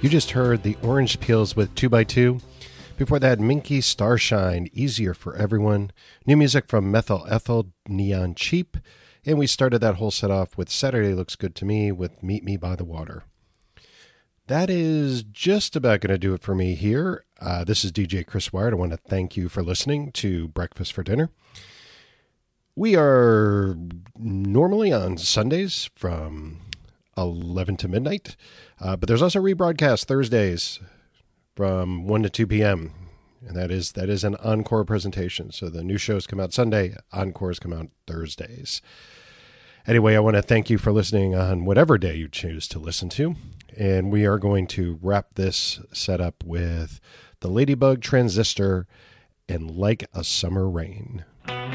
You just heard the Orange Peels with 2x2. Before that, Minky Starshine, Easier for Everyone. New music from Methyl Ethyl, Neon Cheap. And we started that whole set off with Saturday Looks Good to Me with Meet Me by the Water. That is just about going to do it for me here. This is DJ Chris Wired. I want to thank you for listening to Breakfast for Dinner. We are normally on Sundays from 11 to midnight, but there's also rebroadcast Thursdays from 1 to 2 p.m., and that is an encore presentation. So the new shows come out Sunday, encores come out Thursdays. Anyway, I want to thank you for listening on whatever day you choose to listen to, and we are going to wrap this setup with the Ladybug Transistor and Like a Summer Rain.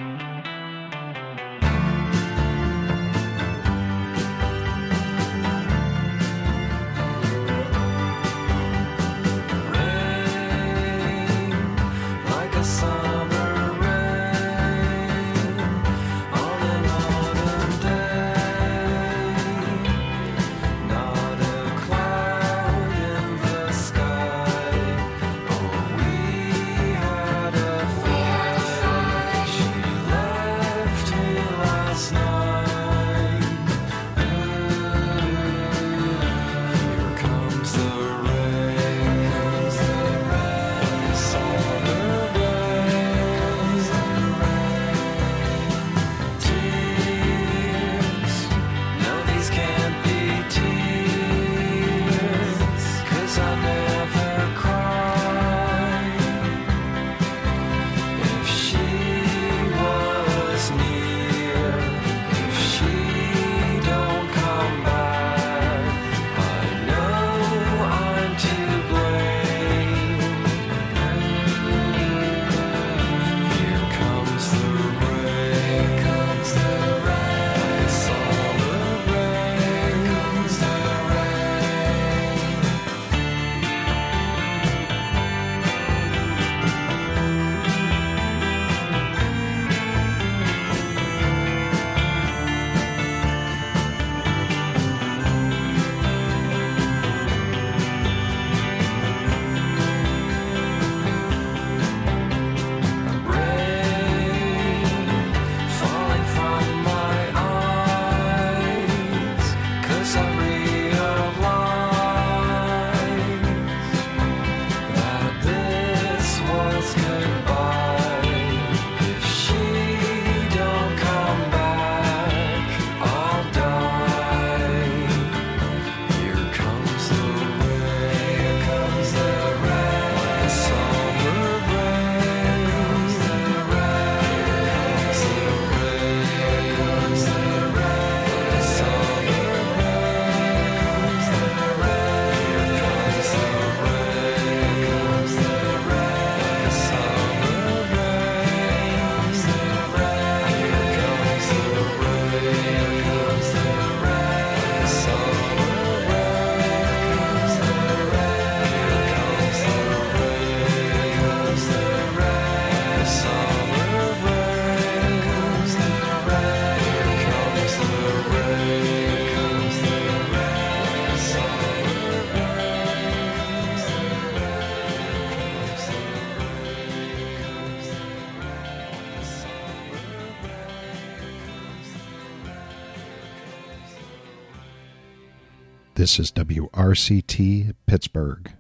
This is WRCT Pittsburgh.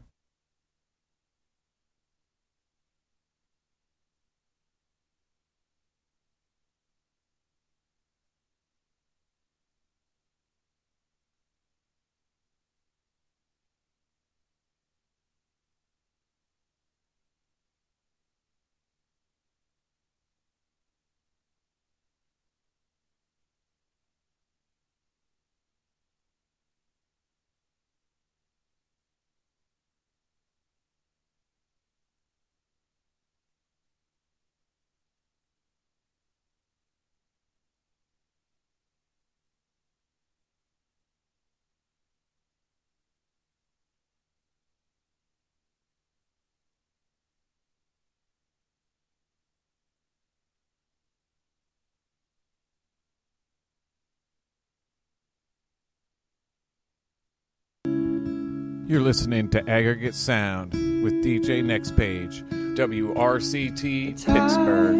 You're listening to Aggregate Sound with DJ Next Page, WRCT Pittsburgh.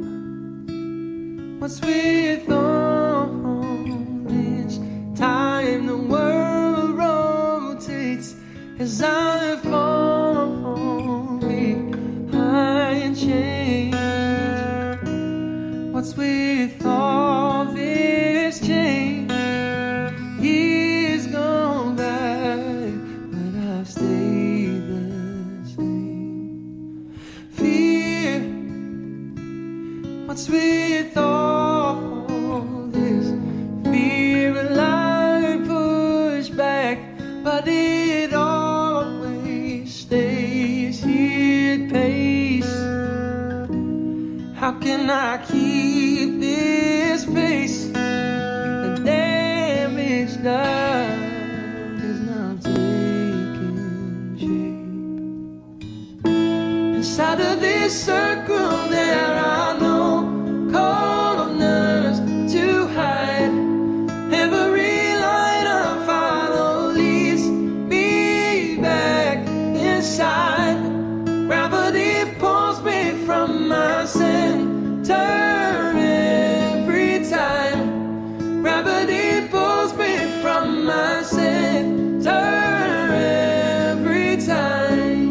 What's with all this time? The world rotates as I fall behind change. What's with all this change? Years gone by, but I've stayed the same. Fear, what's with all this fear? Will I push back? But it always stays here at pace. How can I keep this pace? The damage done is now taking shape. Inside of this circle there are no corners to hide. Every line I follow leads me back inside. Gravity pulls me from my center every time. Gravity pulls me from my center every time.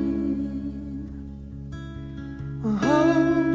Oh,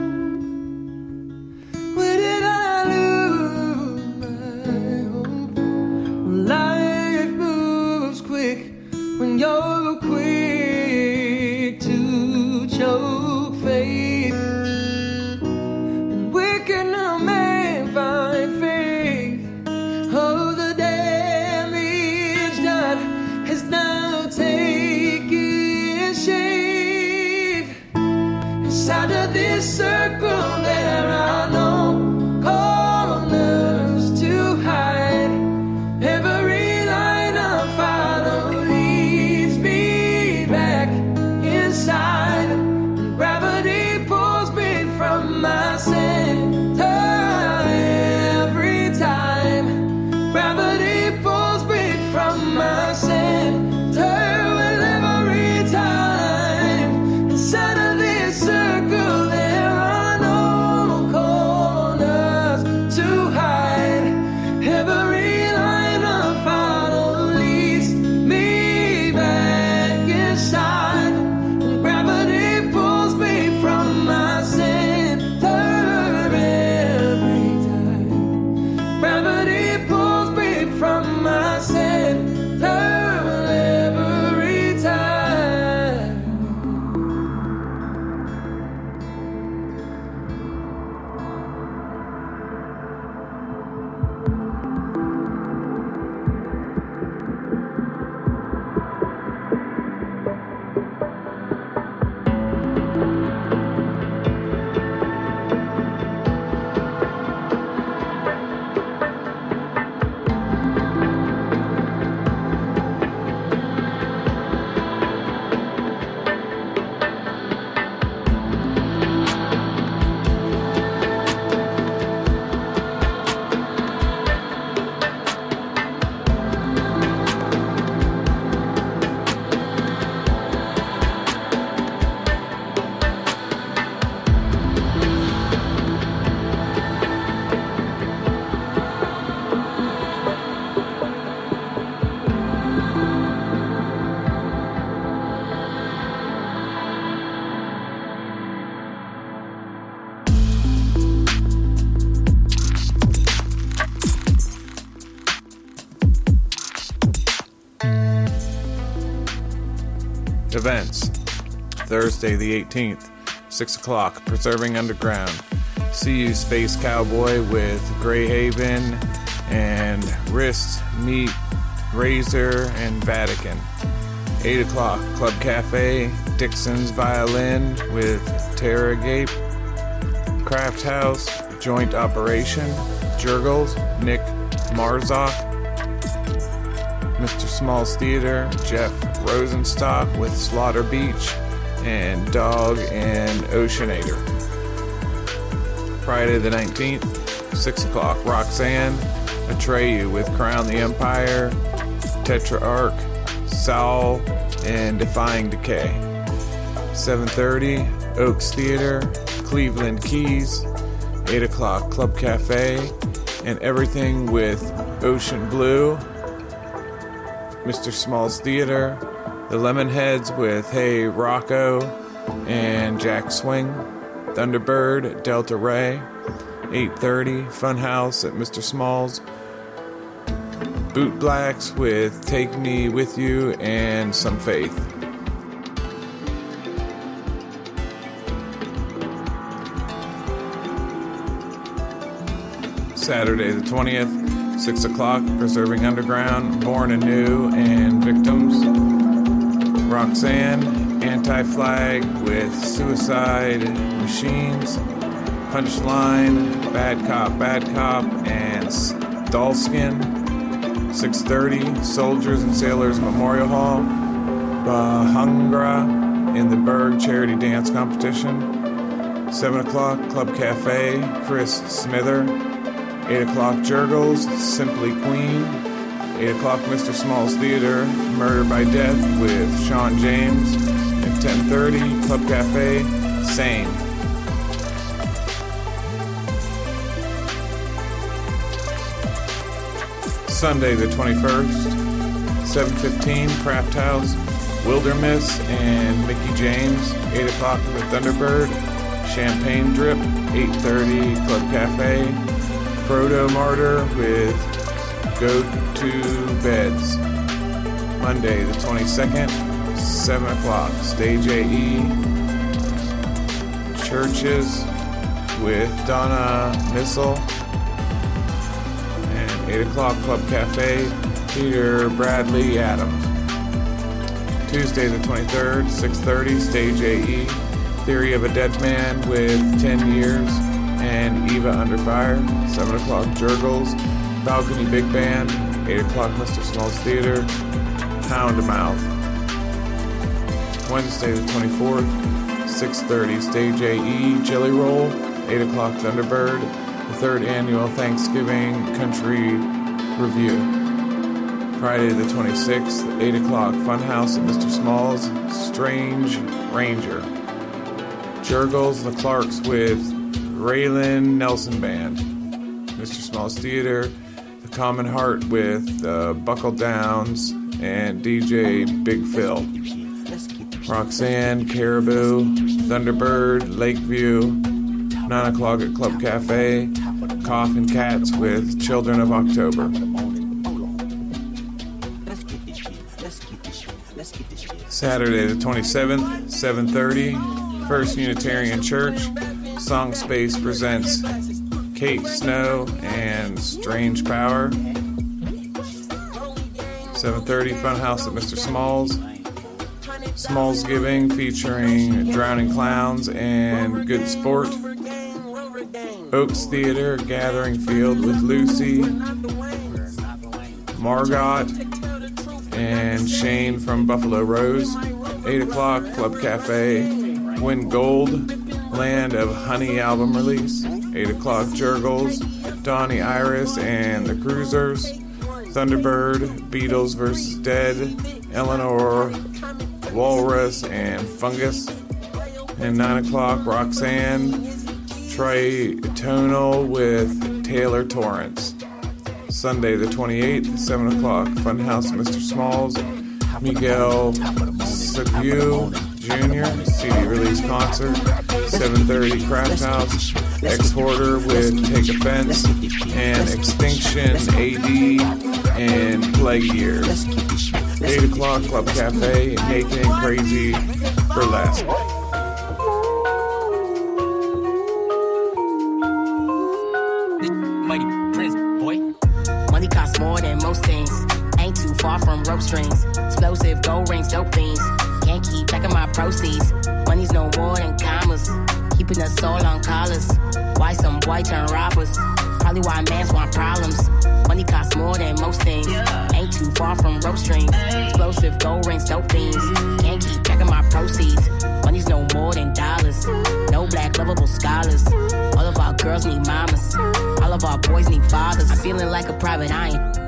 where did I lose my hope? Life moves quick when you're quick to choke faith. And where can a man find faith? Oh, the damage done has now taken shape. Inside of this circle there are no corners to hide. Every line I follow leads me back inside. And gravity pulls me from my center every time. Gravity pulls me from my center every time. Inside of this circle there are no corners to hide. Every line I follow leads me back inside. And gravity pulls me from my center every time. Gravity pulls me from my center every time. Events. Thursday the 18th, 6 o'clock, Preserving Underground. See You Space Cowboy with Greyhaven and Wrist, Meat, Razor, and Vatican. 8 o'clock, Club Cafe, Dixon's Violin with Terra Gape. Craft House, Joint Operation, Jurgles, Nick Marzok. Mr. Small's Theater, Jeff Rosenstock with Slaughter Beach, and Dog and Oceanator. Friday the 19th, 6 o'clock, Roxanne, Atreyu with Crown the Empire, Tetrarch, Soul and Defying Decay. 7:30, Oaks Theater, Cleveland Keys. 8 o'clock, Club Cafe, and Everything with Ocean Blue. Mr. Small's Theater, the Lemonheads with Hey Rocco and Jack Swing. Thunderbird, Delta Ray. 8:30, Funhouse at Mr. Small's. Boot Blacks with Take Me With You and Some Faith. Saturday the 20th, 6 o'clock, Preserving Underground, Born Anew and Victims. Roxanne, Anti-Flag with Suicide Machines. Punchline, Bad Cop, and Dollskin. 6:30, Soldiers and Sailors Memorial Hall. Bahungra in the Berg Charity Dance Competition. 7 o'clock, Club Cafe, Chris Smither. 8 o'clock, Jurgles, Simply Queen. 8 o'clock, Mr. Small's Theater, Murder by Death with Sean James. At 10:30, Club Cafe, Same. Sunday the 21st, 7:15, Craft House, Wildermiss and Mickey James. 8 o'clock with Thunderbird, Champagne Drip. 8:30, Club Cafe, Proto Martyr with Go to Beds. Monday the 22nd, 7 o'clock, Stage AE, Churches with Donna Missile. And 8 o'clock, Club Cafe, Peter Bradley Adams. Tuesday the 23rd, 6:30, Stage AE, Theory of a Dead Man with 10 Years and Eva Under Fire. 7 o'clock, Jurgles, Balcony Big Band. 8 o'clock, Mr. Small's Theater, Pound Mouth. Wednesday the 24th, 6:30, Stage AE, Jelly Roll. 8 o'clock, Thunderbird, the 3rd Annual Thanksgiving Country Review. Friday the 26th, 8 o'clock, Funhouse at Mr. Small's, Strange Ranger. Jurgles, the Clarks with Raylan Nelson Band. Mr. Small's Theater, The Common Heart with Buckle Downs and DJ Big Phil. Roxanne, Caribou, Thunderbird, Lakeview. 9 o'clock at Club Cafe, Coffin Cats with Children of October. Saturday the 27th, 7:30, First Unitarian Church, Song Space presents Kate Snow and Strange Power. 7:30, Funhouse at Mr. Small's. Small's Giving featuring Drowning Clowns and Good Sport. Oaks Theater, Gathering Field with Lucy, Margot, and Shane from Buffalo Rose. 8 o'clock, Club Cafe, Win Gold, Land of Honey album release. 8 o'clock, Jurgles, Donnie Iris and the Cruisers. Thunderbird, Beatles vs. Dead, Eleanor, Walrus, and Fungus. And 9 o'clock, Roxanne, Tritonal with Taylor Torrance. Sunday the 28th, 7 o'clock, Funhouse Mr. Smalls, Miguel Sagu Jr. CD release concert. 7:30, Craft House, Exporter with Take Offense, and Extinction AD and Plague Years. 8 o'clock, Club Cafe, Naked and Crazy Burlesque. Mighty Prince, boy. Money costs more than most things. Ain't too far from rope strings. Explosive gold rings, dope fiends. Can't keep track of my proceeds. Money's no more than commas. Keeping us all on collars. Why some boy turn robbers? Probably why mans want problems. Money costs more than most things. Ain't too far from rope strings. Explosive gold rings, dope fiends. Can't keep track of my proceeds. Money's no more than dollars. No black lovable scholars. All of our girls need mamas. All of our boys need fathers. I'm feeling like a private eye.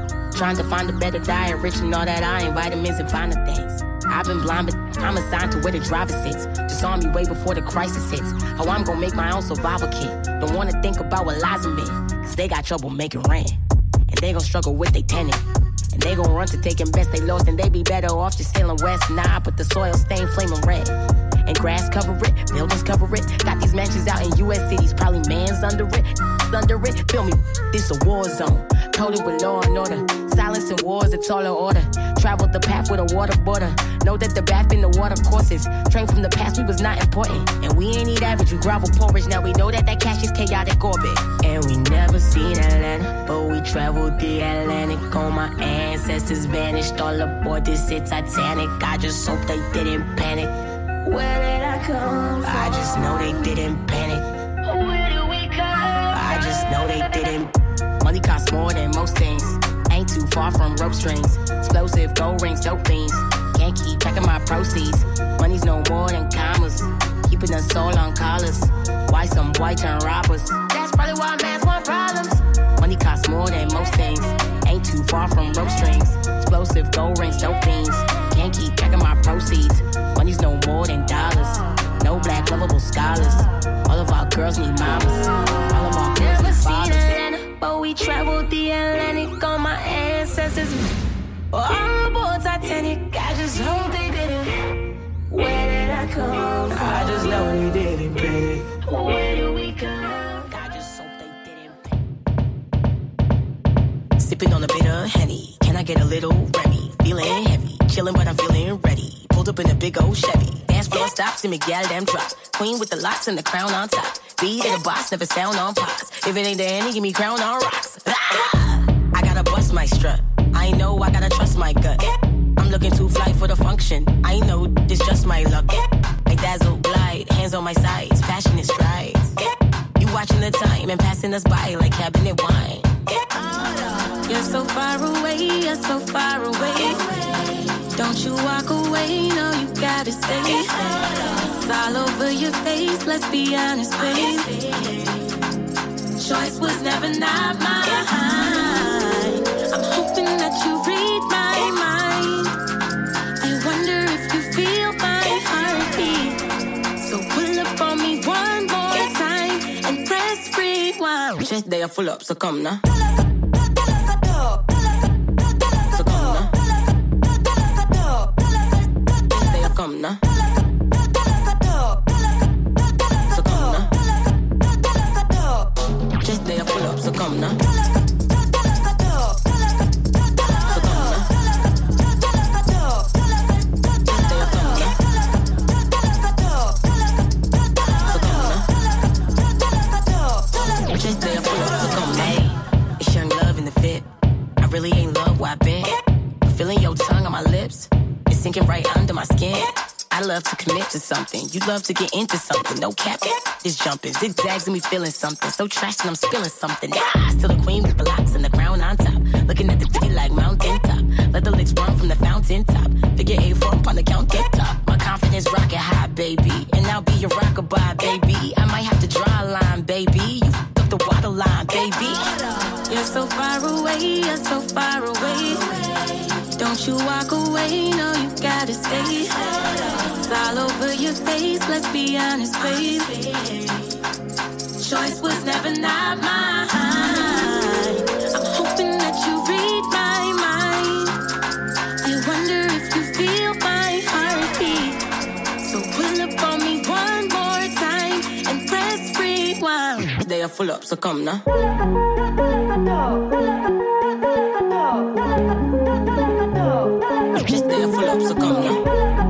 Trying to find a better diet, rich in all that iron, vitamins and finer things. I've been blind, but I'm assigned to where the driver sits. Just on me way before the crisis hits. How I'm gonna make my own survival kit. Don't wanna think about what lies in me, cause they got trouble making rent. And they gon' struggle with they tenant. And they gon' run to taking best they lost, and they be better off just sailing west. Nah, but the soil stained flaming red. And grass cover it, buildings cover it. Got these mansions out in U.S. cities, probably man's under it. Feel me, this a war zone. Coated with law and order. Silence and wars, it's all in order. Traveled the path with a water border. Know that the bath been the water courses. Trained from the past, we was not important. And we ain't eat average, we gravel porridge. Now we know that that cash is chaotic orbit. And we never seen Atlanta, but we traveled the Atlantic. All my ancestors vanished, all aboard this hit Titanic. I just hope they didn't panic. Where did I come from? I just know they didn't panic. Where did we come? I just know they didn't. Money costs more than most things. Ain't too far from rope strings. Explosive gold rings, dope fiends. Can't keep track of my proceeds. Money's no more than commas. Keeping us all on collars. Why some white turn robbers? That's probably why man's want problems. Money costs more than most things. Ain't too far from rope strings. Explosive gold rings, dope fiends. Can't keep track of my proceeds. Money's no more than dollars. No black lovable scholars. All of our girls need mamas. All of our girls need fathers. But we traveled the Atlantic on my ancestors. All aboard Titanic. I just hope they didn't. Where did I come from? I just know they didn't panic. Where do we come? I just hope they didn't. Sipping on a bit of Henny. Can I get a little Remy? Feeling heavy. Chilling, but I'm feeling ready. Pulled up in a big old Chevy. Dance floor stops and Miguel damn drops. Queen with the locks and the crown on top. Beat of the boss, never sound on pots. If it ain't the Henny, give me crown on rocks. Ah! I gotta bust my strut. I know I gotta trust my gut. I'm looking too fly for the function. I know this just my luck. I dazzle, glide, hands on my sides, passionate strides. You watching the time and passing us by like cabinet wine. You're so far away, you're so far away. Don't you walk away, no, you gotta stay. It's all over your face, let's be honest, babe. Choice was never not mine. I'm hoping that you read my mind. I wonder if you feel my heartbeat. So pull up on me one more time and press rewind. Chest day are full up, so come now. Come now. So come now. Just they are full up, so come now. So come now. Just they are come now. So come now. Just they are full up, so come now. Hey, it's young love in the fit. I really ain't love where I've been. Feeling your tongue on my lips. Sinking right under my skin. I love to commit to something. You love to get into something. No cap, it's jumping. Zigzags and me feeling something. So trashed and I'm spilling something. Ah, still the queen with the locks and the crown on top. Looking at the city like mountain top. Let the licks run from the fountain top. Figure 8-4 on the countertop. My confidence rocket high, baby. And I'll be your rockabye, baby. I might have to draw a line, baby. You up the water line, baby. You're so far away, you're so far away. Don't you walk away, no, you gotta stay. It's all over your face, let's be honest, babe. Choice was never not mine. I'm hoping that you read my mind. I wonder if you feel my heartbeat. So pull up on me one more time and press rewind. They are full up, so come now. Just they are full up, so come now.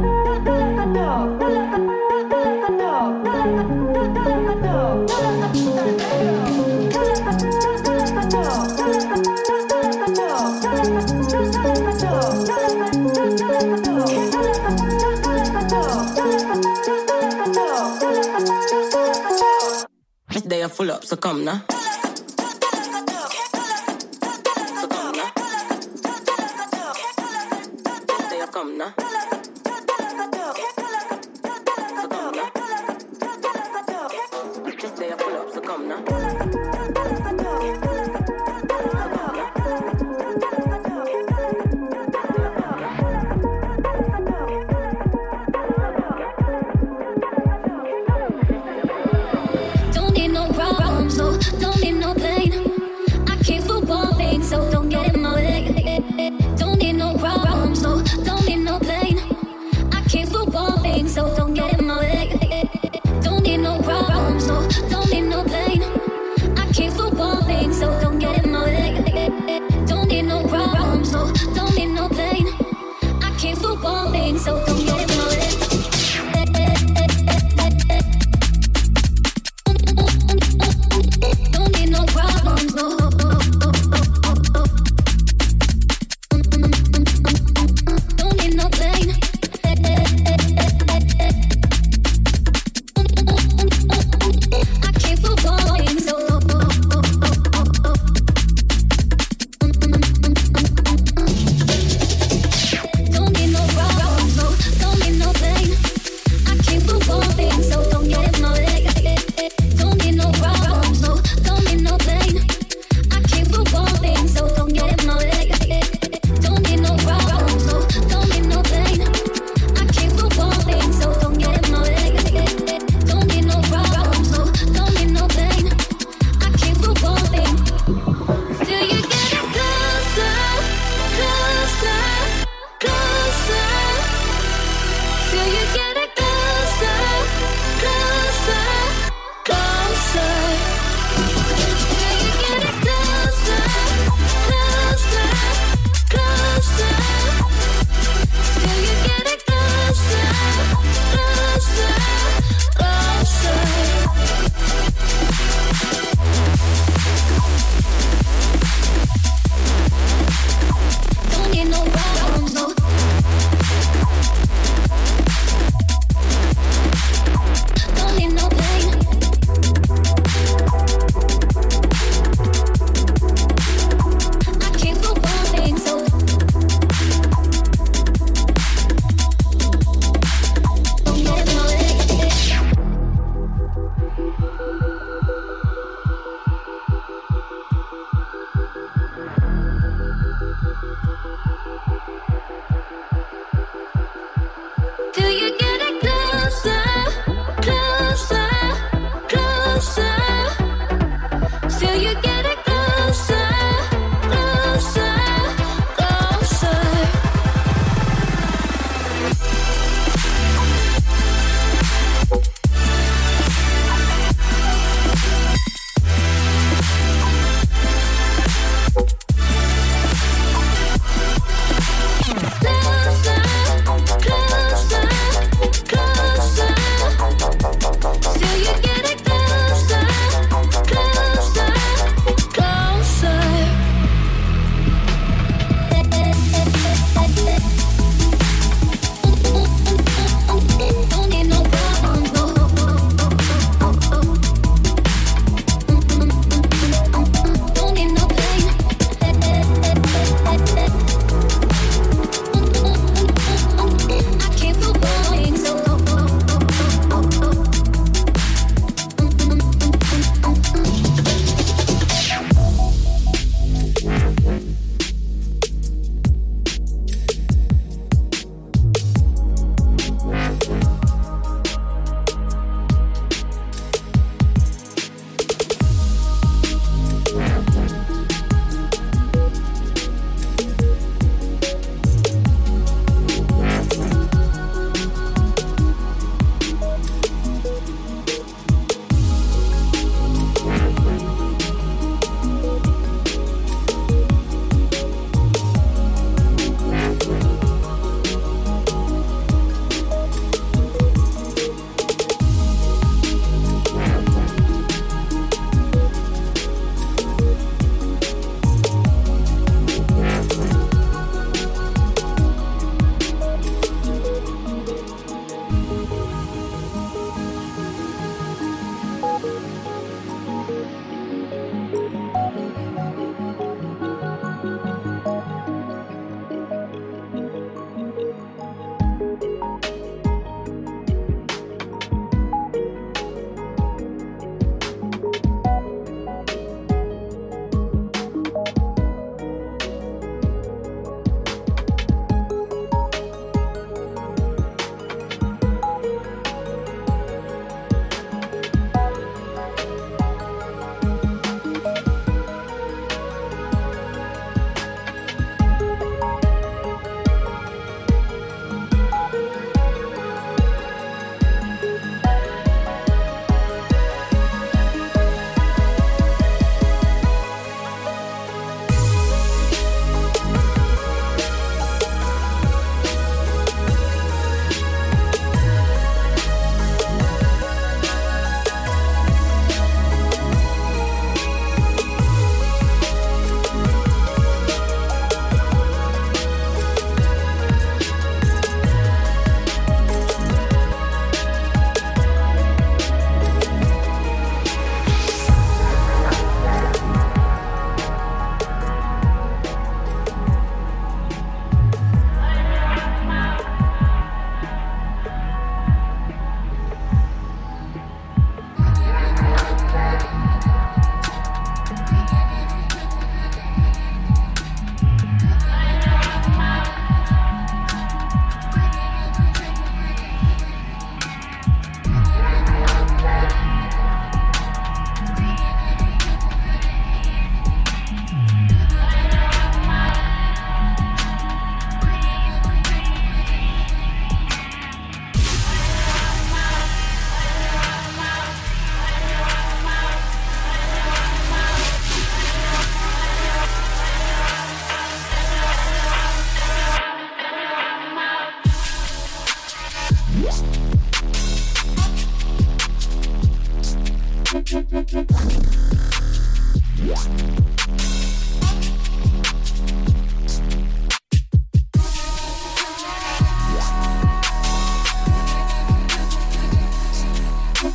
Just they are full up, so come now. Come now. So come now. Just they are full up, so come now.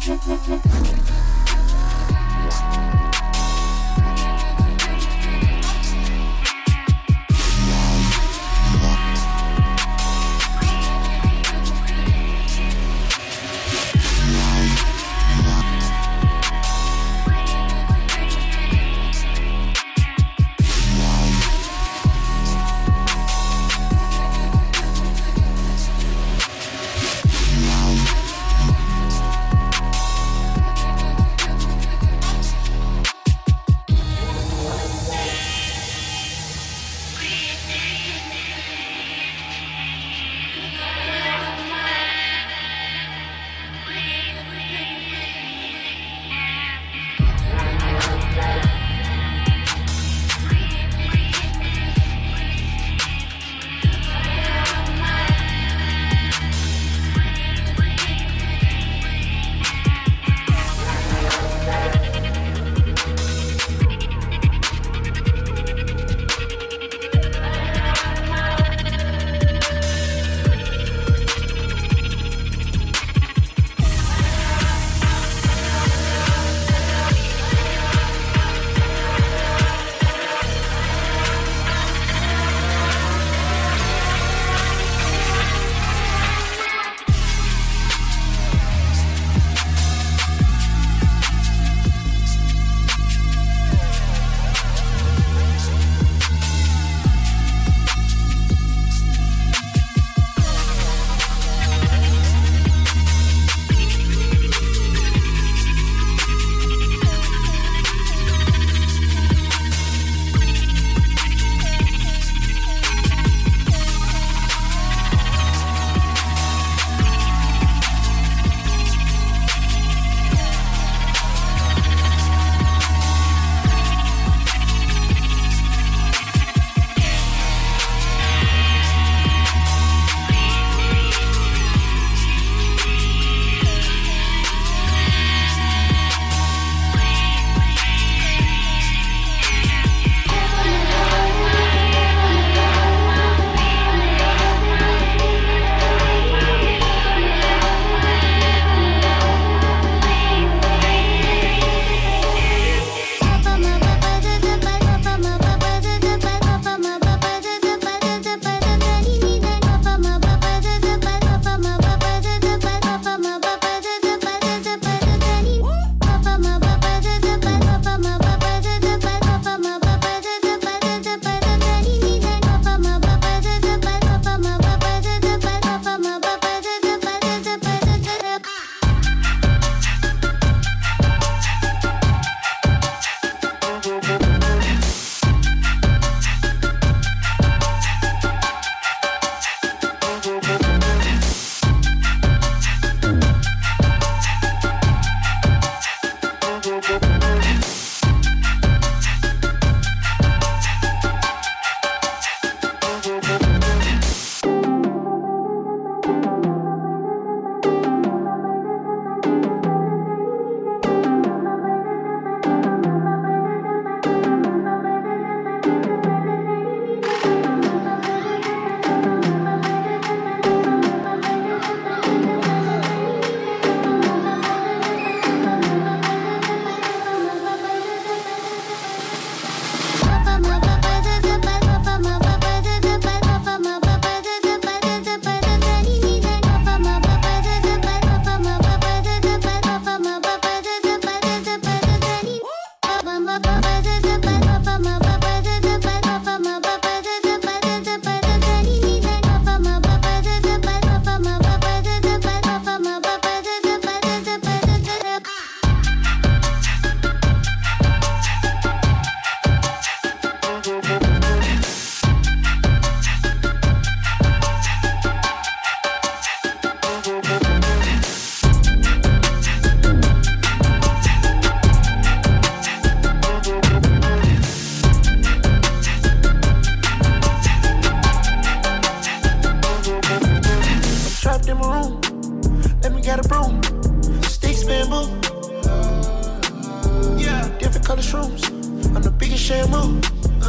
shampoo.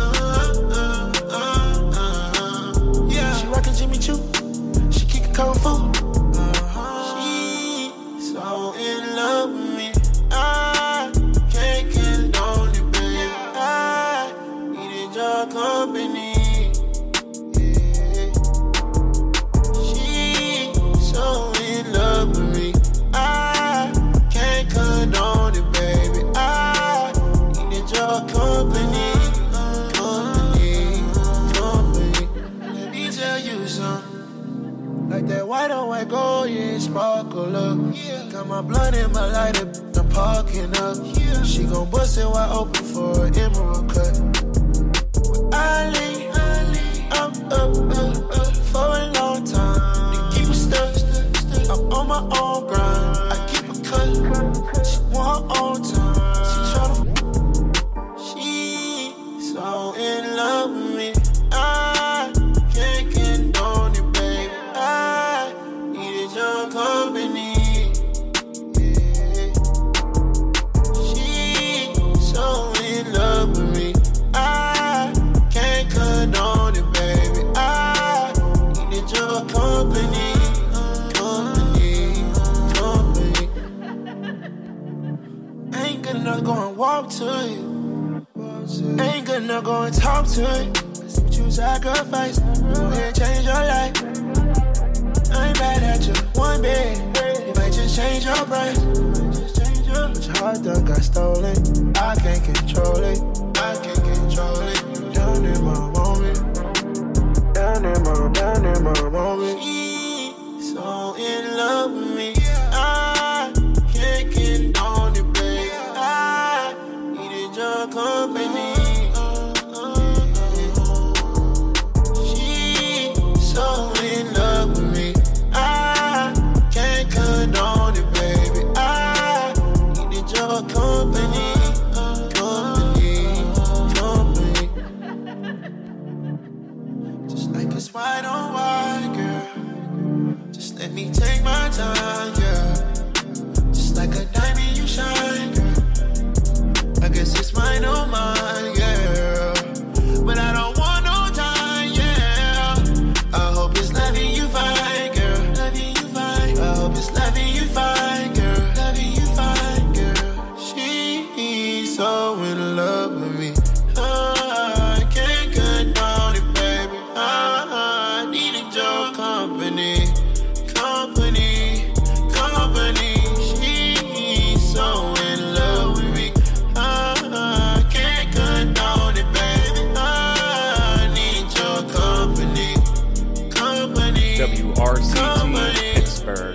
Yeah, she rockin' Jimmy Choo. She kickin' Kung Fu. She's so in love my blunt and my lighter, I'm parking up. She gon' bust it wide open for an emerald cut. I lean up for a long time. They keep me stuck. I'm on my own grind. I keep a cut. She want her own time. She tryna. She so in love with me. I can't condone it, baby. I needed your company. Yeah. She so in love with me. I can't condone it, baby. I needed your company. Ain't good enough, go and walk to it. Ain't good enough, go and talk to it. Cause what you sacrifice, go ahead, change your life. I ain't mad at you, one bit. You might just change your price. But your heart done got stolen. I can't control it. I can't control it. Down in my moment. Down in my moment. She so in love with me. I can't condone it, baby. I needed your company. She so in love with me. I can't condone it, baby. I needed your company. Just like it's white on white, girl. Just let me take my time, girl. Just like a diamond, you shine, girl. I guess it's mine, oh mine, girl. But I don't want no time, yeah. I hope it's loving you fine, girl. Loving you fine. I hope it's loving you fine, girl. Loving you fine, girl. She's so in love with me. I can't condone it, baby. I needed your company. She's so in love with me. I can't condone it, baby. I need your company. WRCT Pittsburgh.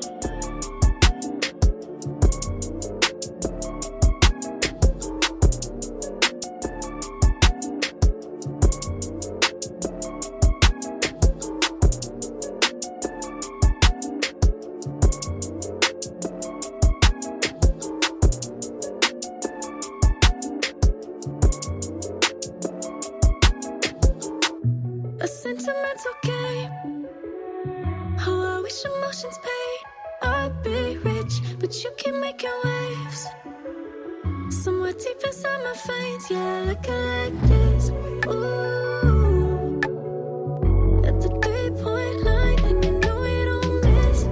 A sentimental game. Oh, I wish emotions paid. I'd be rich, but you keep making waves. Somewhere deep inside my veins, yeah, looking like this. Ooh, at the 3-point line, and you know we don't miss.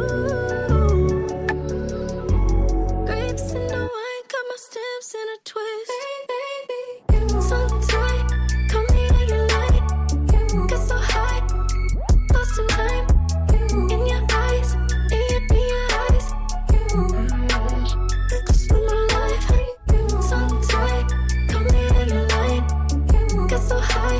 Ooh, grapes in the wine, got my stamps in a twist. Baby, so tight, call me how you like. Get so high, lost in time. In your eyes, in your eyes. Spend my life so tight, call me how you like. Get so high,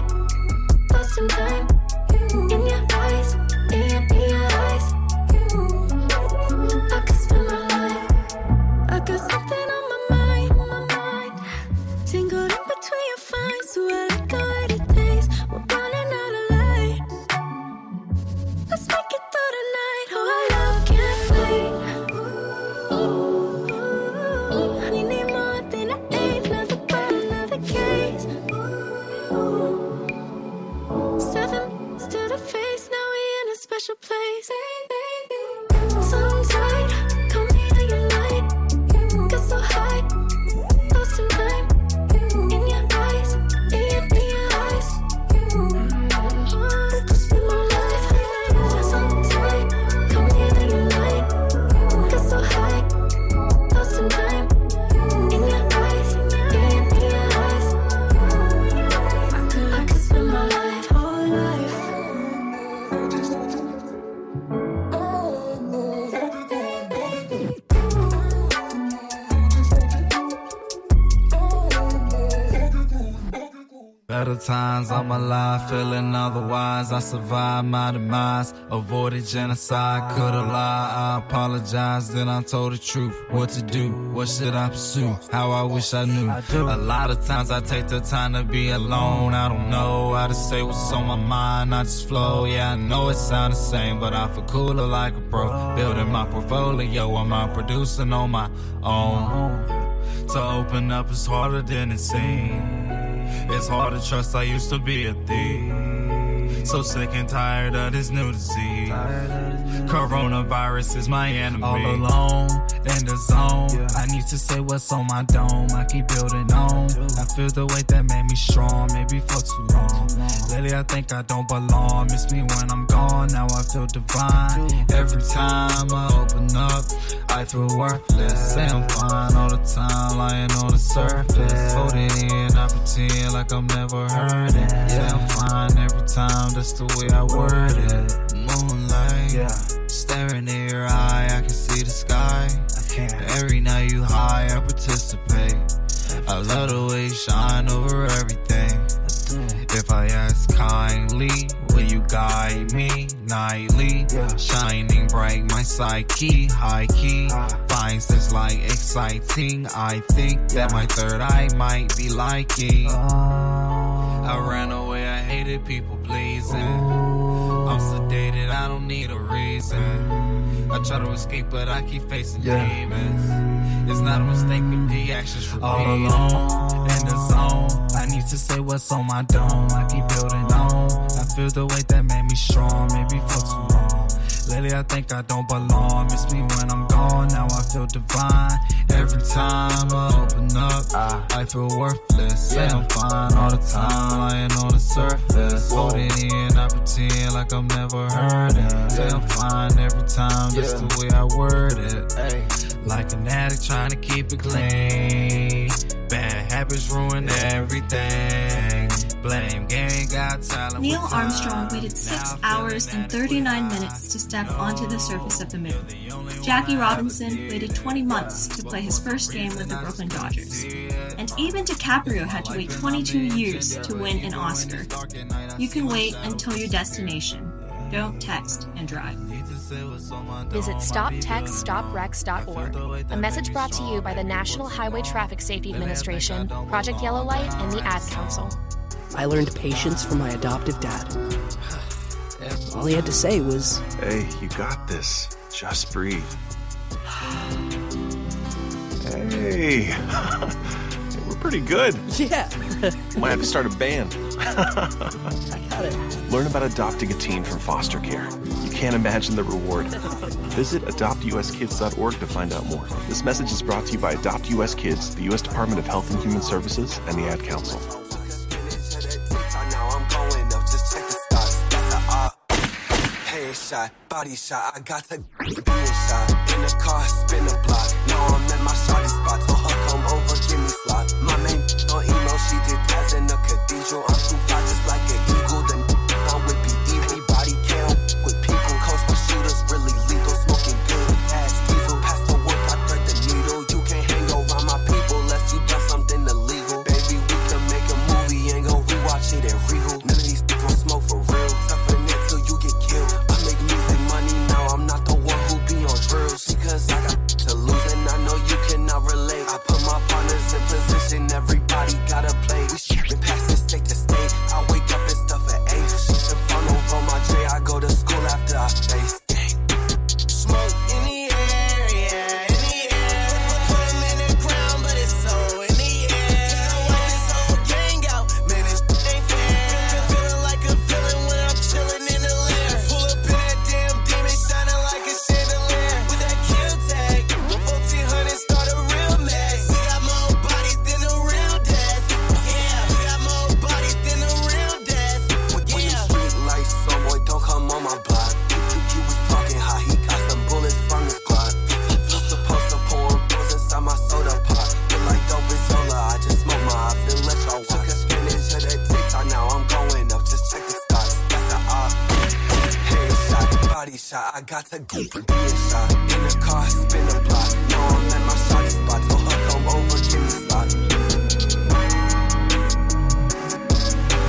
better times. I'm alive, feeling otherwise. I survived my demise, avoided genocide. Could've lied, I apologize. Then I told the truth. What to do? What should I pursue? How I wish I knew. A lot of times I take the time to be alone. I don't know how to say what's on my mind. I just flow. Yeah, I know it sounds the same, but I feel cooler like a pro. Building my portfolio, I'm out producing on my own. To open up is harder than it seems. It's hard to trust, I used to be a thief. So sick and tired of this new disease. Coronavirus is my enemy. All alone in the zone. I need to say what's on my dome. I keep building on. I feel the weight that made me strong, maybe for too long. Lately I think I don't belong. Miss me when I'm gone, now I feel divine. Every time I open up, I feel worthless. Say I'm fine all the time, lying on the surface. Hold it in, I pretend like I'm never heard it. Say I'm fine every time, that's the way I word it. Moonlight, staring in your eye, I can see the sky. Every night you high, I participate. I love the way you shine over everything. If I ask kindly, will you guide me nightly? Shining bright, my psyche, high key. Finds this light exciting. I think that my third eye might be liking. I ran away, I hated people pleasing. I'm sedated, I don't need a reason. I try to escape, but I keep facing demons. It's not a mistake if the actions repeat. All alone in the zone. I need to say what's on my dome. I keep building on. I feel the weight that made me strong, maybe for too long. Lately I think I don't belong. Miss me when I'm gone, now I feel divine. Every time I open up, I feel worthless. Say I'm fine all the time, lying on the surface. Hold it in, I pretend like I'm never heard it. Say I'm fine every time, that's the way I word it. Like an addict trying to keep it clean. Bad habits ruin everything. Blame game, got talent. Neil Armstrong waited 6 hours and 39 minutes to step onto the surface of the moon. Jackie Robinson waited 20 months to play his first game with the Brooklyn Dodgers. And even DiCaprio had to wait 22 years to win an Oscar. You can wait until your destination. Don't text and drive. Visit StopTextStopWrecks.org. A message brought to you by the National Highway Traffic Safety Administration, Project Yellow Light, and the Ad Council. I learned patience from my adoptive dad. All he had to say was, "Hey, you got this. Just breathe." Hey, we're pretty good. Yeah. Might have to start a band. I got it. Learn about adopting a teen from foster care. You can't imagine the reward. Visit adoptuskids.org to find out more. This message is brought to you by Adopt US Kids, the U.S. Department of Health and Human Services, and the Ad Council. Shot, body shot, I got to be a shot. In the car, spin the block. Now I'm at my shawty spot. Told her come over, give me slot. My main on emo, she did ties in the cathedral. I'm too fly, just like an eagle. Then I'm with BE. Anybody can't with people. Coast my shooters, really legal. Smoking good, gas, diesel. Past the work, I thread the needle. You can't hang around my people unless you done something illegal. Baby, we can make a movie, ain't gon' rewatch it at Regal. None of these gon' smoke for real. Tougher than that till you get killed. I'm not the one who be on drills because I got to lose and I know you cannot relate. I put my partners in position, everybody gotta play. We shipping past the state to state. I wake up and stuff at 8. She's a funnel on my J. I go to school after I face. Smoke in the air, yeah, in the air. Put them in the ground, but it's so in the air. I wipe this whole gang out, man, this ain't fair. Feeling like a villain when I'm chilling in the lair. Pull up in that damn demon, shining like a chandelier. With that kill tag, 1400 start a real mess. We got more bodies than a real death. Yeah, we got more bodies than a real death. When the street lights on, boy, don't come on my block. He was talking high, he got some bullets from his Glock. Supposed to pour pills inside my soda pot. Feel like dope is Zola, I just smoke my ops and let y'all watch. Took a spinach to that TikTok, now I'm going up, just check the stocks. That's an op. Headshot, body shot, I got to be a shot. In the car, spin the block. Now I'm at my shawty spot. Told her come over, give me slot.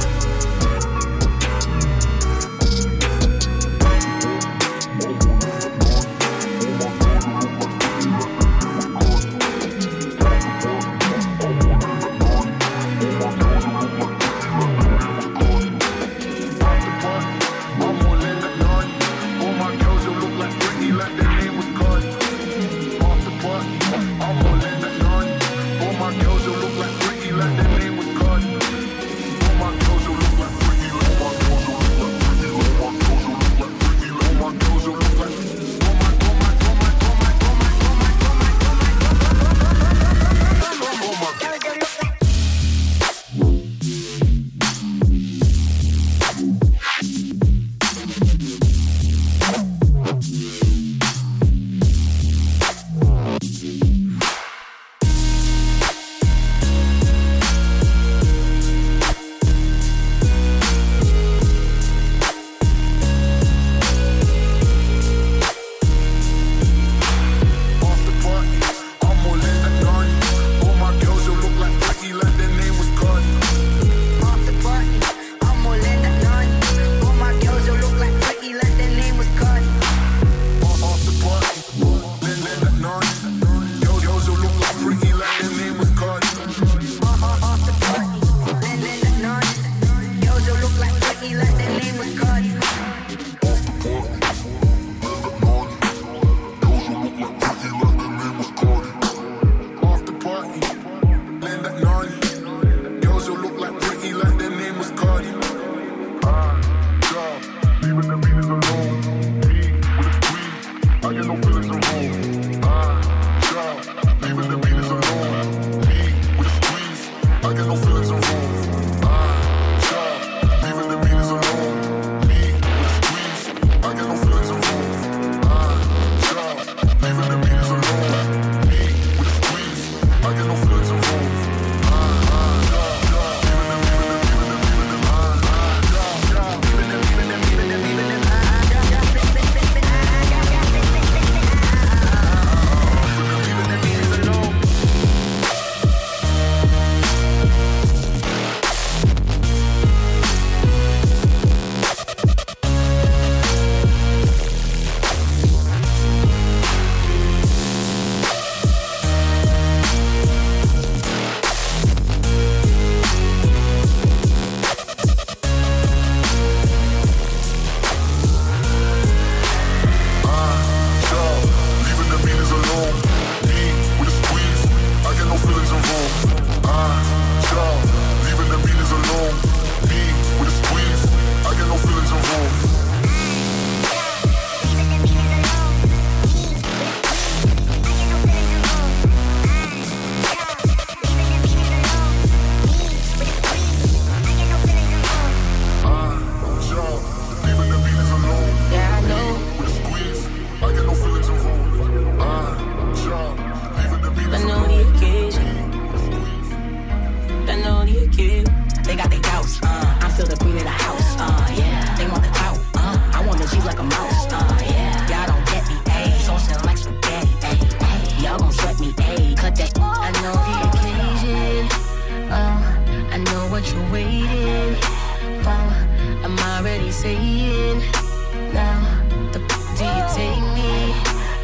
already saying, now, the do you take me?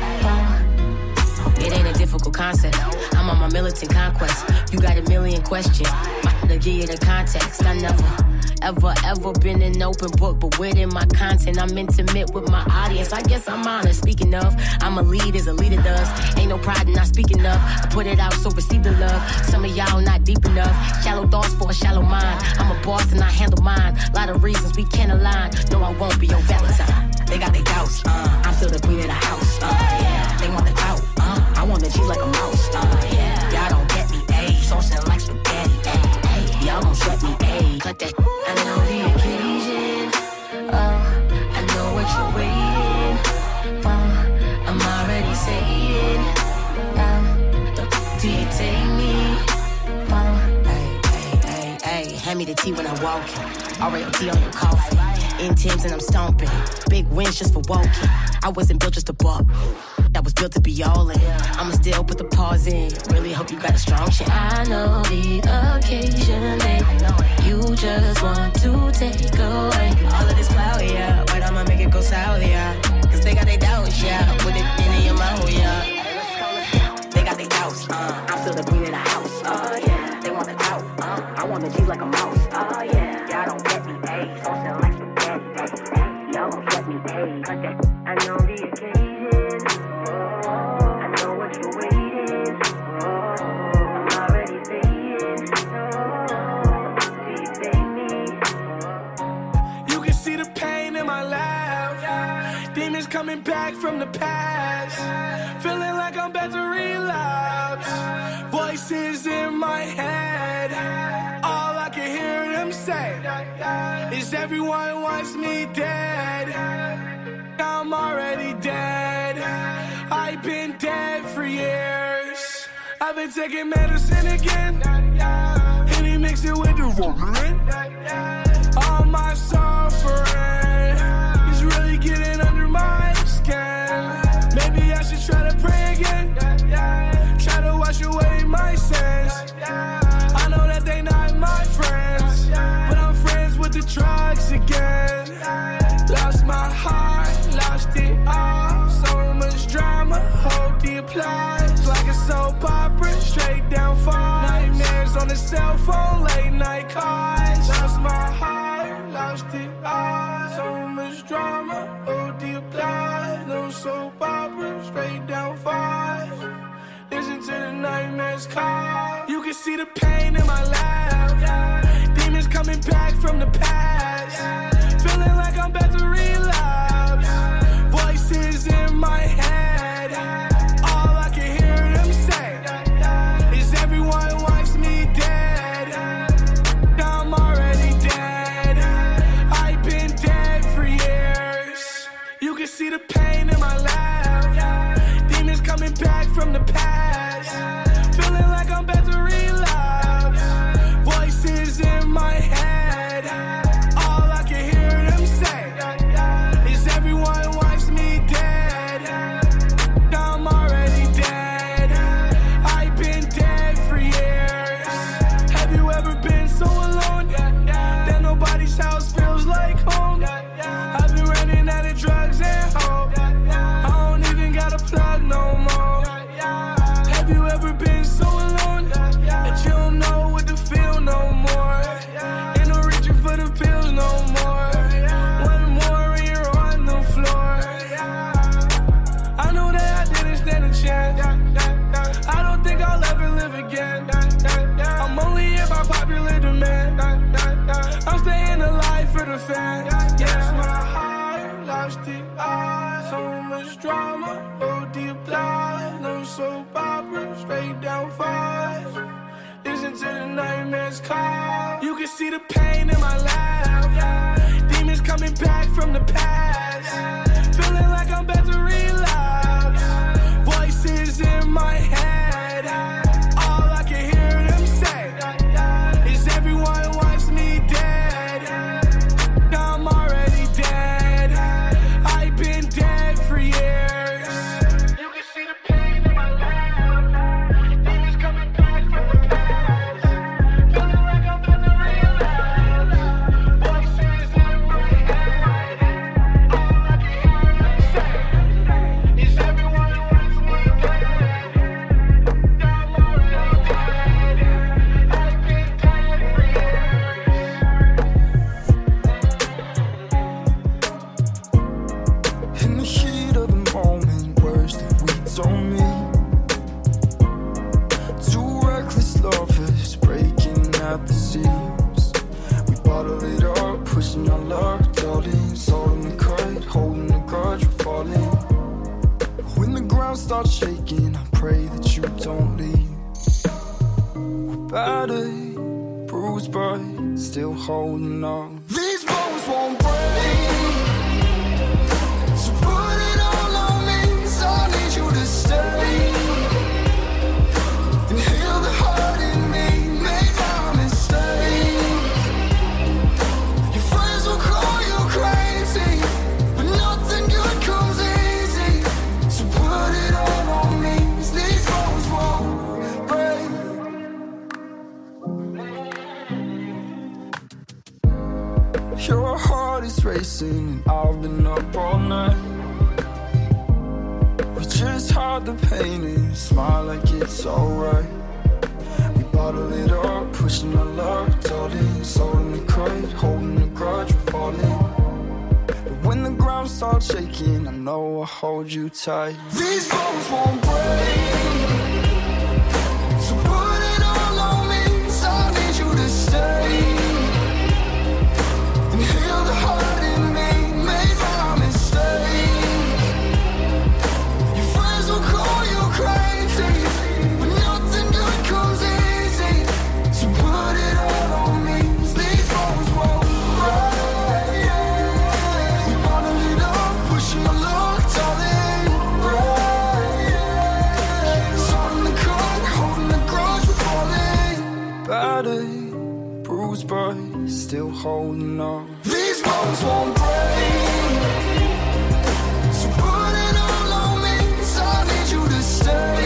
It ain't a difficult concept. I'm on my militant conquest. You got a million questions. To give you the context, I ever been an open book, but within my content, I'm intimate with my audience. I guess I'm honest. Speaking of, I'm a lead as a leader does. Ain't no pride in not speaking of. I put it out, so receive the love. Some of y'all not deep enough. Shallow thoughts for a shallow mind. I'm a boss and I handle mine. Lot of reasons we can't align. No, I won't be your Valentine. They got their doubts. I'm still the queen of the house. Yeah, they want the clout. I want the cheese like a mouse. Yeah, y'all don't get me. Saucing like spaghetti. Y'all gon' sweat me, ayy. Cut that. I know the occasion. I know what you're waiting for. I'm already saying, do you take me? Hey, hand me the tea when I walk in. Oreo tea on your coffee. In Timbs and I'm stomping. Big wins just for walking. I wasn't built just to buck. I was built to be all in. I'ma still put the pause in. Really hope you got a strong shit. I know the occasion, babe. You just want to take away all of this cloud, yeah. But I'ma make it go south, yeah. Cause they got their doubts, yeah. Put it in your mouth, yeah. They got their doubts, I'm still the queen of the house, yeah. They want the clout, I want the cheese like a mouse, yeah. Y'all don't get me, ayy. Saucing like spaghetti, ayy. Y'all don't get me, ayy. Cut that. I know the occasion. Coming back from the past, feeling like I'm about to relapse. Voices in my head, all I can hear them say is everyone wants me dead. I'm already dead. I've been dead for years. I've been taking medicine again, and he mix it with the woman. All my suffering is really getting under my skin. Maybe I should try to pray again, try to wash away my sins. I know that they not my friends, but I'm friends with the drugs again. Lost my heart, lost it all. So much drama, hold the applause. Like a soap opera, straight down far. Nightmares on the cell phone, late night calls. Lost my heart, lost it all. So much drama, hold the applause. No soap opera, straight down far. Listen to the nightmares call. You can see the pain in my laugh. Demons coming back from the past. Feeling like I'm about to relapse. Voices in my head, all I can hear them say is everyone wants me dead. I'm already dead. I've been dead for years. You can see the pain in my laugh. Demons coming back from the past. Feeling like I'm about to relapse. Voices in my head, all I can hear them say is everyone wants me dead. I'm already dead. I've been dead for years. Have you ever been so alone that nobody's house feels like home? I've been running out of drugs and hope. I don't even got a plug no more. Have you ever been so alone that you don't know what to feel no more? Ain't no reaching for the pills no more. One more and you're on the floor. I know that I didn't stand a chance. I don't think I'll ever live again. I'm only here by popular demand. I'm staying alive for the fans. Yes, my heart lost it all. So much drama, hold the applause. No soap opera, straight down fast. Listen to the nightmares call. You can see the pain in my laugh. Demons coming back from the past. Feeling like I'm about to relapse. Voices in my head, all I can hear them say is everyone wants me dead. I'm already dead. I've been dead for years. You can see the pain in my life. Demons coming back from the past. Feeling like I'm about to relapse. Voices in my head. starts shaking, I pray that you don't leave. We're battered, bruised, but still holding on. These bones won't break. So put it all on me, so I need you to stay. And heal the heart in me, make our mistakes. Your friends will call you crazy, but nothing good comes easy. So put it all on me, these bones won't break. Your heart is racing and I've been up all night. We just hide the pain and smile like it's alright. We bottle it up, pushing our luck, told it, soul in the crate, holding a grudge, we're falling. But when the ground starts shaking, I know I'll hold you tight. These bones won't break. So put it all on me, so I need you to stay. And heal the heart in me, made my mistakes. Your friends will call you crazy, but nothing good comes easy. So put it all on me, these bones won't break. We bottle it up, pushing my luck, darling. Salt in the cut, holding the grudge, we're falling. Battered, bruised, but still holding on. These bones won't break. So put it all on me, so I need you to stay.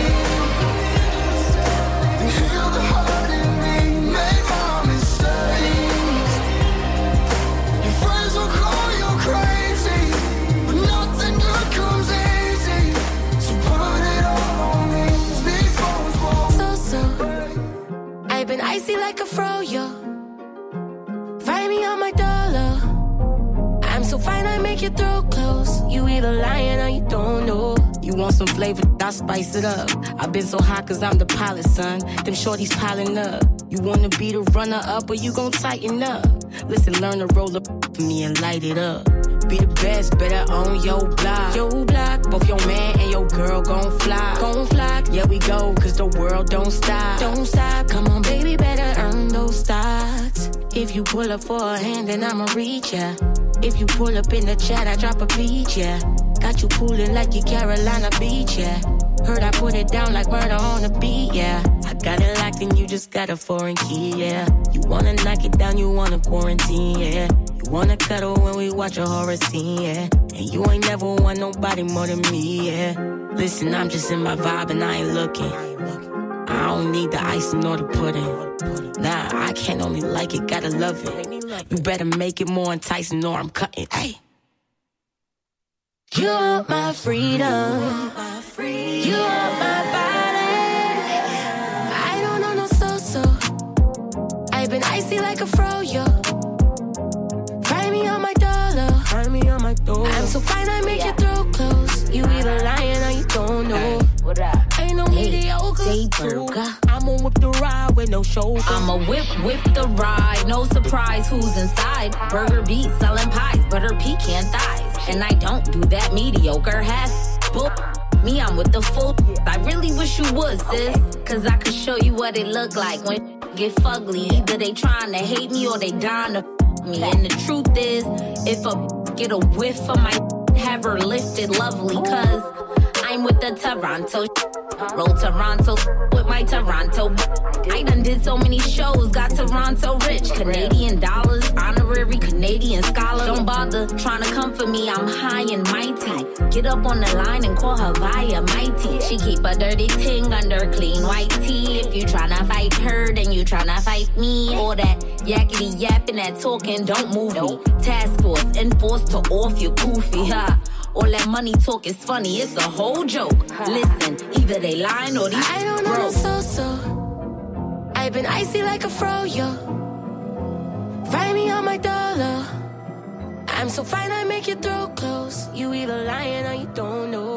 And heal the heart in me, make my mistakes. Your friends will call you crazy, but nothing good comes easy. So put it all on me, these bones won't break. I've been icy like a froyo. Find me on my dollar. I'm so fine, I make your throat close. You either lying or you don't know. You want some flavor, I'll spice it up. I've been so hot cause I'm the pilot, son. Them shorties piling up. You wanna be the runner up or you gon' tighten up? Listen, learn to roll up for me and light it up. Be the best, better on your block. Your block, both your man and your girl gon' fly. Gon' fly, yeah we go, cause the world don't stop. Don't stop, come on baby, better earn those stocks. If you pull up for a hand, then I'ma reach ya. If you pull up in the chat, I drop a beat, yeah. Got you pulling like you Carolina Beach, yeah. Heard I put it down like murder on the beat, yeah. I got it locked and you just got a foreign key, yeah. You wanna knock it down, you wanna quarantine, yeah. You wanna cuddle when we watch a horror scene, yeah. And you ain't never want nobody more than me, yeah. Listen, I'm just in my vibe and I ain't looking. I don't need the icing or the pudding. Nah, I can't only like it, gotta love it. You better make it more enticing or I'm cutting, hey. You want my freedom. You want my body. I don't know no so-so. I've been icy like a froyo. Find me on my dollar. Find me on my door. I'm so fine, I make your throat close. You either lying or you don't know. What up? Ain't no mediocre. I'ma whip the ride with no shoulder. I'ma whip the ride. No surprise who's inside. Burger beat, selling pies, butter pecan thighs. And I don't do that mediocre half book. Me, I'm with the full. I really wish you would, sis. Cause I could show you what it look like when get fugly. Either they trying to hate me or they dying to me. And the truth is, if a get a whiff of my have her lifted lovely. Cause I'm with the Toronto. Roll Toronto with my Toronto. I done did so many shows, got Toronto rich. Canadian dollars, honorary Canadian scholar. Don't bother trying to come for me, I'm high and mighty. Get up on the line and call her via mighty. She keep a dirty ting under clean white tee. If you tryna fight her, then you tryna fight me. All that yakety yapping, that talking, don't move me. Task force, enforced to off your goofy, ha. All that money talk is funny, it's a whole joke. Listen, either they lying or these I don't know broke. so-so. I've been icy like a froyo. Find me on my dollar. I'm so fine, I make your throat close. You either lying or you don't know.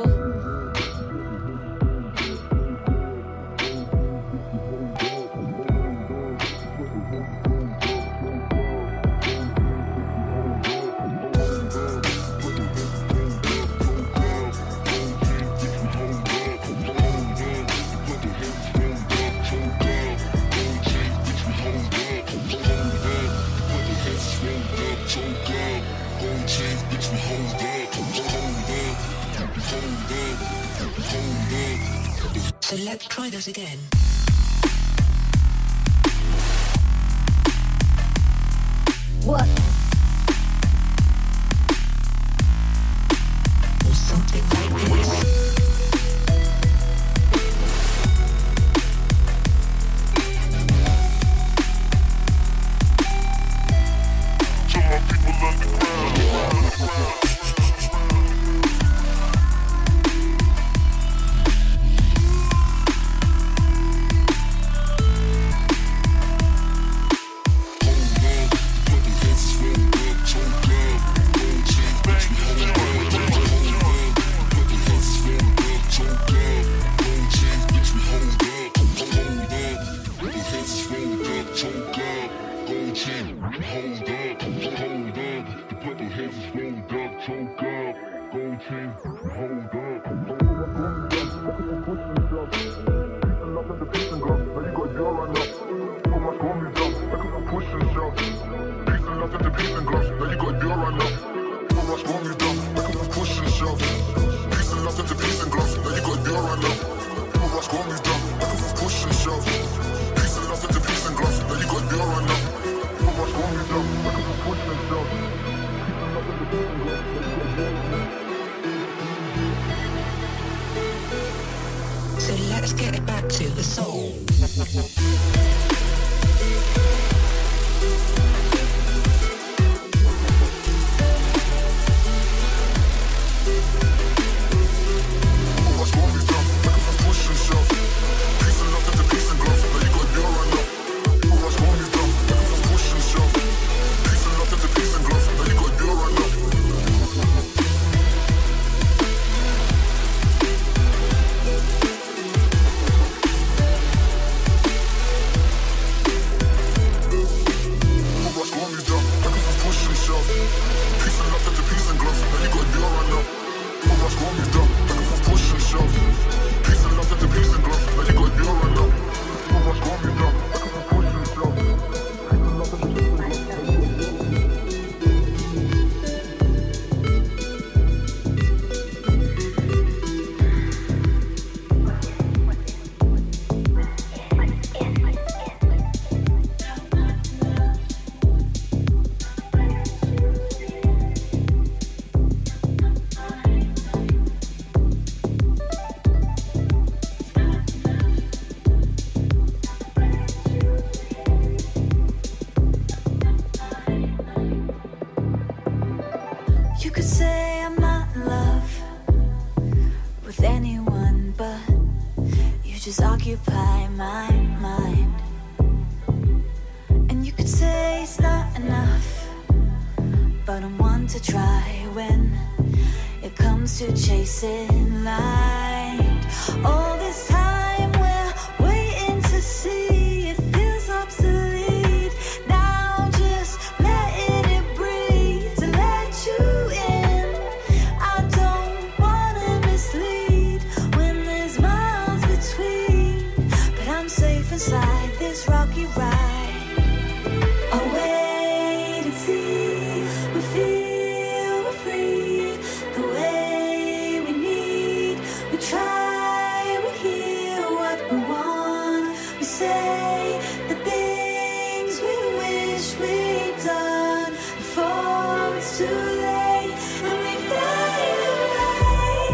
Let's try this again. What? Or something like this. To my people underground. So let's get it back to the soul. You could say I'm not in love with anyone, but you just occupy my mind. And you could say it's not enough, but I'm one to try when it comes to chasing light. All this time we're waiting to see, it feels obsolete. Now just letting it breathe to let you in. I don't wanna mislead when there's miles between, but I'm safe inside this rocky ride. I'll wait and see, we feel we're free, the way we need. We try, we hear what we want. We say the things we wish we'd done before it's too late, and we fade away.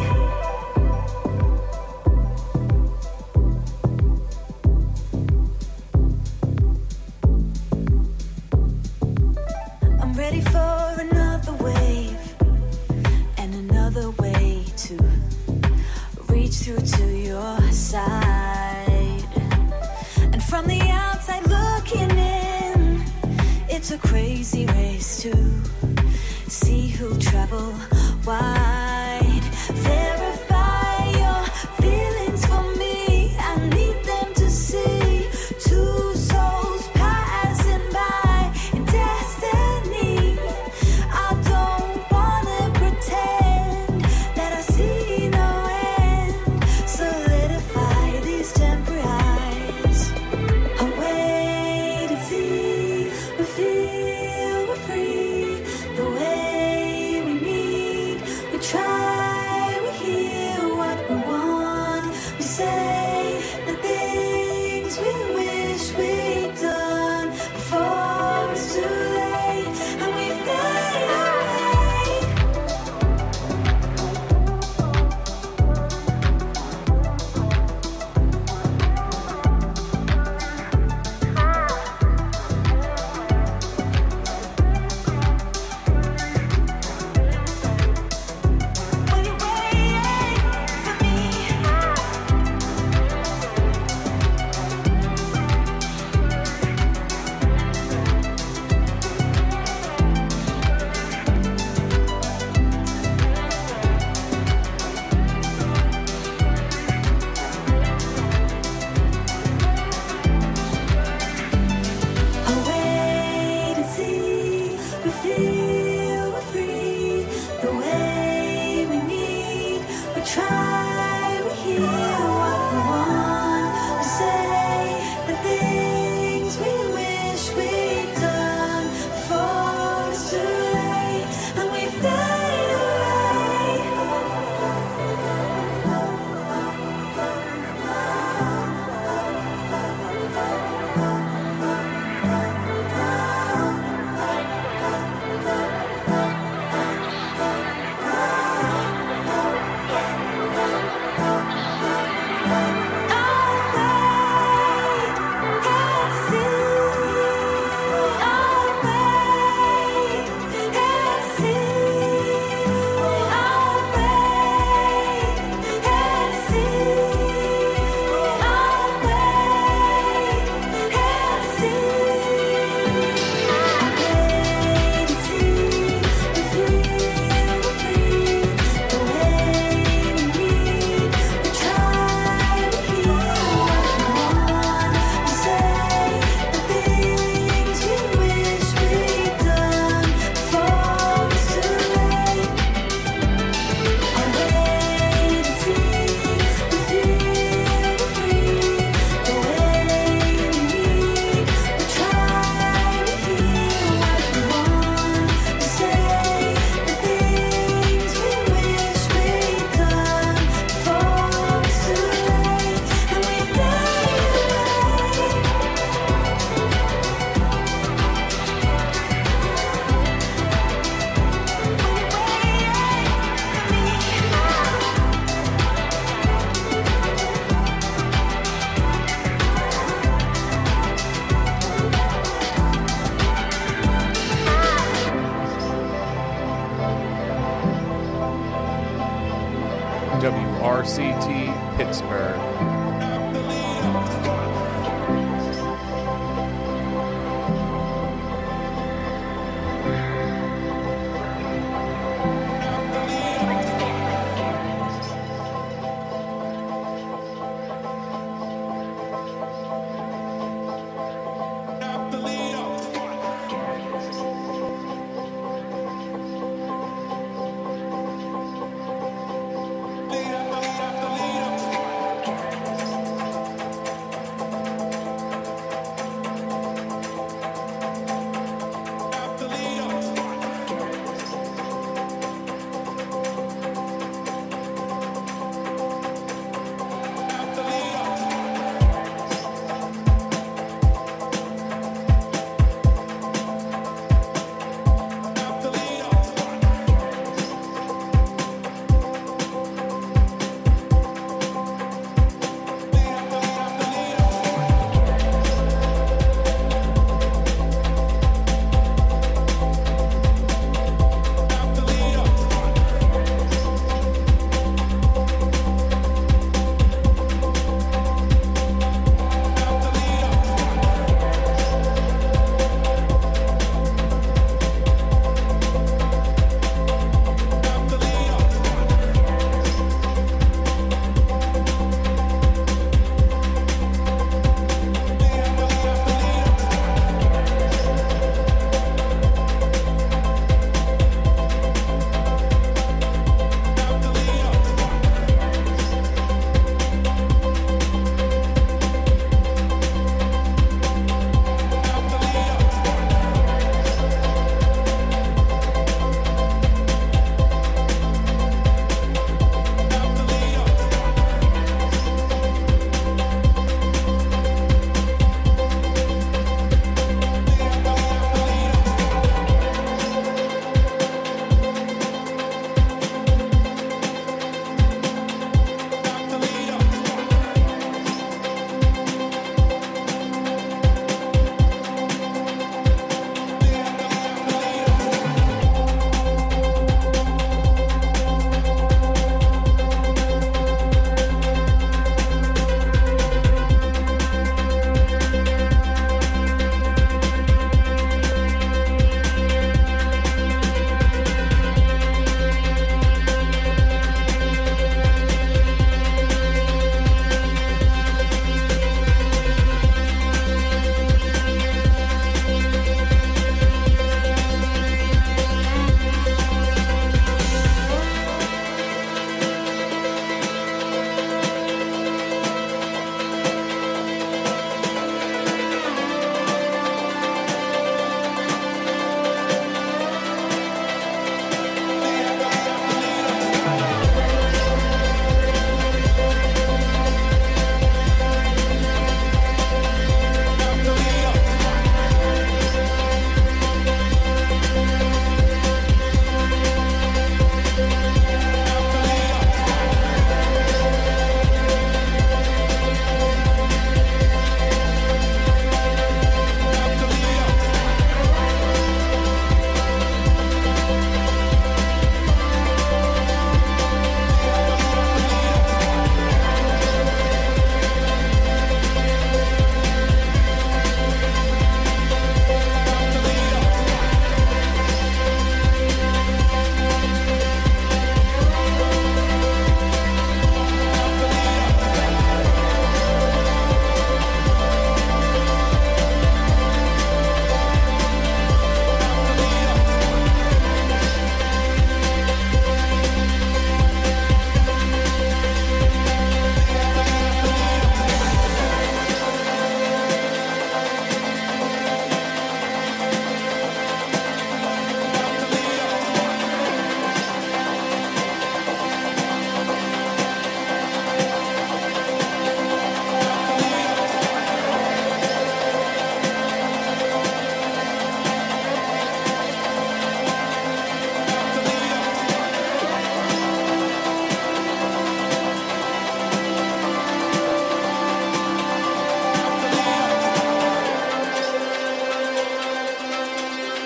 I'm ready for another wave and another way to reach through to your side. And from the outside looking in, it's a crazy race to see who'll travel wide. Verify your feelings for me, I need them to see two souls passing by in destiny. I don't wanna pretend that I see no end. Solidify these temporary highs. I'll wait and see, we feel we're free, the way we need. We try. WRCT Pittsburgh.